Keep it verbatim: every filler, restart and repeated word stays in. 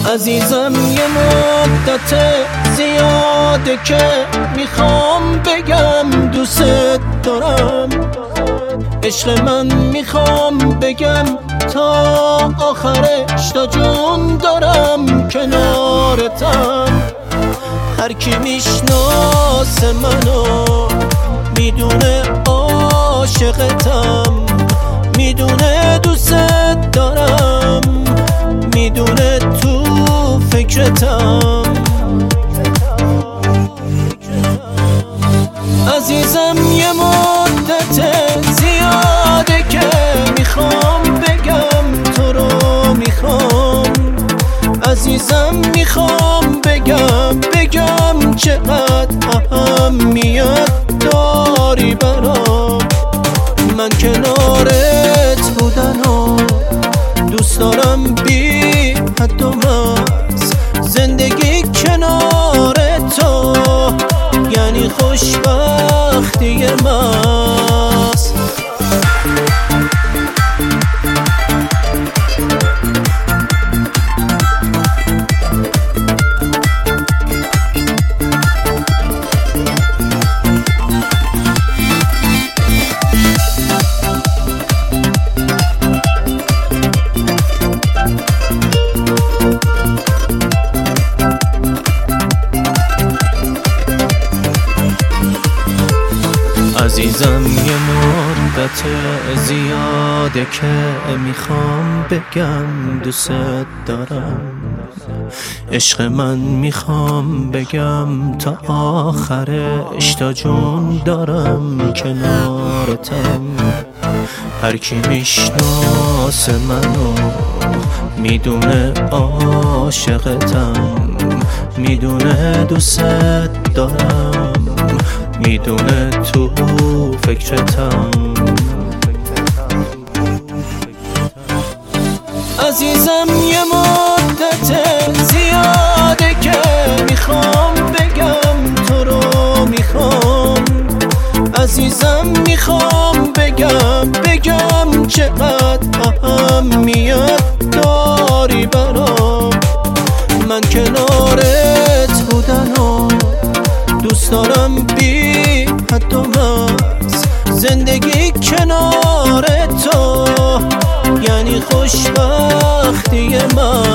عزیزم یه مدت زیاده که میخوام بگم دوست دارم. عشق من میخوام بگم تا آخرش، تا جون دارم کنارتم. هر کی میشناسه منو میدونه عاشقتم، میدونه دوست دارم، میدونه تو فکرتم. عزیزم یه مدت زیاده که میخوام بگم تو رو میخوام. عزیزم میخوام بگم بگم چقدر اهمیت داری برام. من کنارت بودن و دوست دارم بی حد و مرز. زندگی کنار تو یعنی خوشبختی محض. عزیزم یه مدت زیاده که میخوام بگم دوست دارم. عشق من میخوام بگم تا آخرش، تا جون دارم کنارتم. هر کی میشناسه منو میدونه عاشقتم، میدونه دوست دارم، میدونه تو فکرتم. عزیزم یه مدت زیاده که میخوام بگم تو رو میخوام. عزیزم میخوام بگم بگم چقدر اهمیت داری برام. من کنارت بودن و دوست دارم بی حد و مرز. زندگی کنار تو یعنی خوشبختی من.